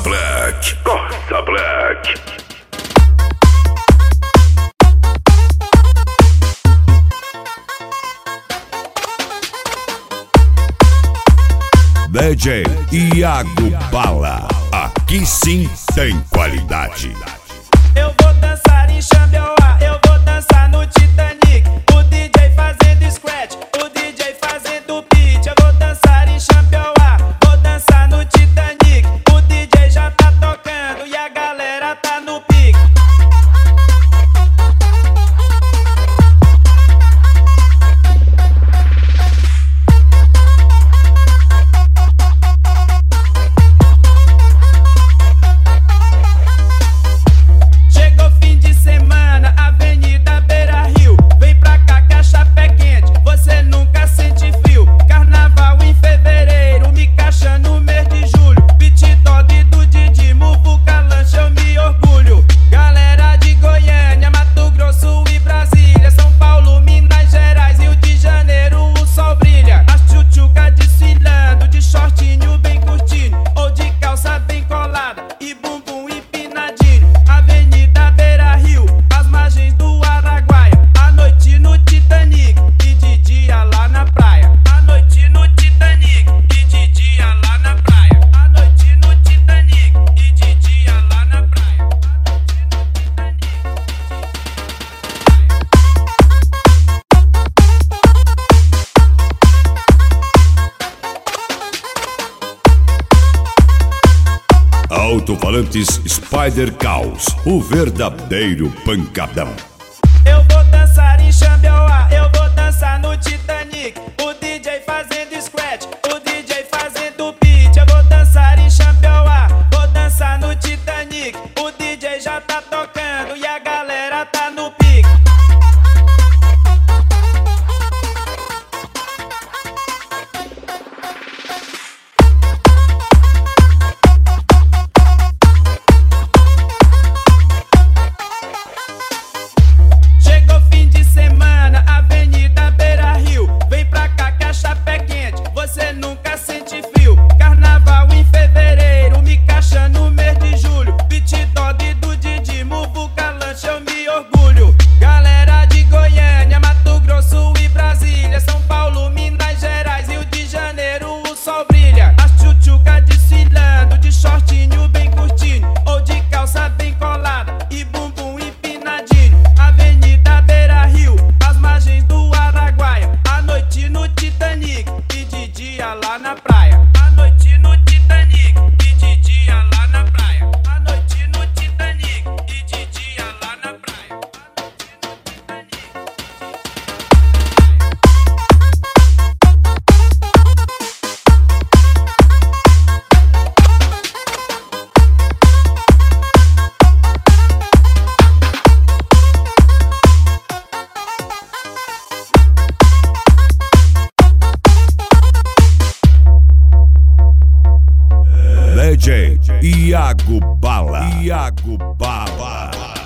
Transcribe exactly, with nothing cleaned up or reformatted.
Black, Corsa Black. D J Iago Bala, aqui sim tem qualidade. Eu vou dançar em Xambioá, eu vou dançar no Titanic. O D J fazendo scratch, o D J fazendo beat. Eu vou dançar em Xambioá, vou dançar no Titanic. O D J já tá tocando e a galera tá no pique. Chegou fim de semana, Avenida Beira Rio. Vem pra cá que a chapa é quente, você nunca sente frio. Carnaval em fevereiro, me caixa no mês de julho. Beat dog do Didi, Muvuca lancha, eu me orgulho. Galera de Goiânia, Mato Grosso e Brasília, São Paulo, Minas Gerais, Rio de Janeiro, o sol brilha. As tchutchuca desfilando, de shortinho bem curtinho, ou de calça bem colada e bumbum empinadinho. Avenida Beira Rio, as margens do Araguaia. À noite no Titanic e de dia lá na praia. À noite no Titanic e de dia lá na praia. À noite no Titanic e de dia lá na praia. Alto-falantes Spider Caos, o verdadeiro pancadão. Eu vou dançar em Xambioá, eu vou dançar no Titanic. O D J fazendo scratch, o D J fazendo beat. Eu vou dançar em Xambioá, vou dançar no Titanic. O D J já tá tocando e a galera tá no pique. Chegou fim de semana, Avenida Beira Rio. Vem pra cá que a chapa é quente, você nunca sente frio. Carnaval em fevereiro, me caixa no mês de julho. Beat dog do Didi, Muvuca lancha, eu me orgulho. Galera de Goiânia, Mato Grosso e Brasília, São Paulo, Minas Gerais, Rio de Janeiro, o sol brilha. As tchutchuca desfilando, de shortinho bem curtinho, ou de calça bem colada e bumbum empinadinho. Avenida Beira Rio, as margens do Araguaia. À noite no Titanic e de dia lá na praia. À noite no Titanic e de dia lá na praia. À noite no Titanic e de dia lá na praia. D J Iago Bala, Iago Bala.